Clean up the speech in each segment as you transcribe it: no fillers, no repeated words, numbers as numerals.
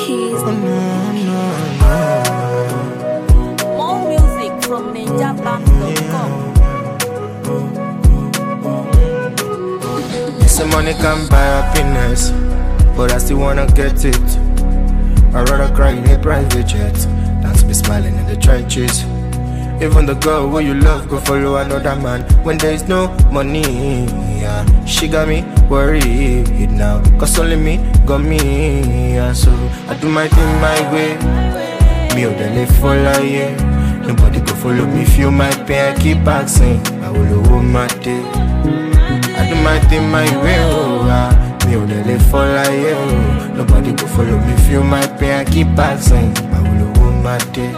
keys. Oh, no. More music from ninjabank.com. Say money can buy happiness, but I still wanna get it. I'd rather cry in a private jet than to be smiling in the trenches. Even the girl who you love go follow another man when there is no money. Yeah, she got me worried now, cause only me got me. Yeah, so I do my thing my way. Me or the live for life. Nobody go follow me, feel my pain. I keep asking, I will hold my day. I do my thing my way, oh, me on the live for life, oh. Nobody go follow me, feel my pain. I keep asking, I will hold my day.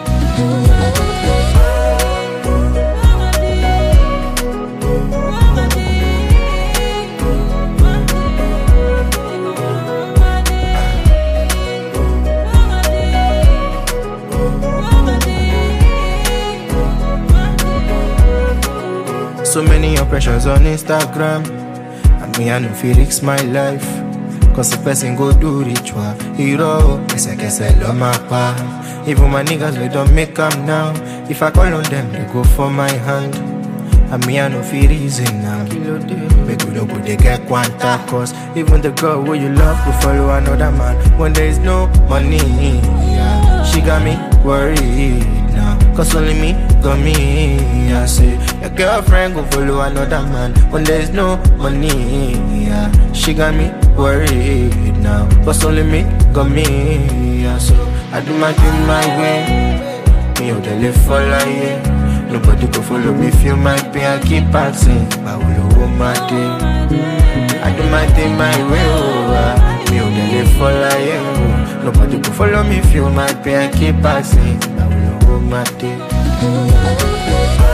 So many oppressions on Instagram, and me I no Felix my life. Cause the person go do ritual, hero, I love my pa. Even my niggas we don't make them now. If I call on them, they go for my hand. And me I no feel reason now. Make we don't go they get quanta. Cause even the girl who you love will follow another man when there is no money. Yeah, she got me worried now, cause only me got me. I say your girlfriend go follow another man when there is no money. Yeah, she got me worried now, cause only me got me. Yeah, so I do my thing my way. Me out there live for life. Nobody go follow me, feel my pain. I keep asking, I will hold my day. I do my thing my way, oh, me out there live for life. Nobody go follow me, feel my pain. I keep asking, I will hold my day.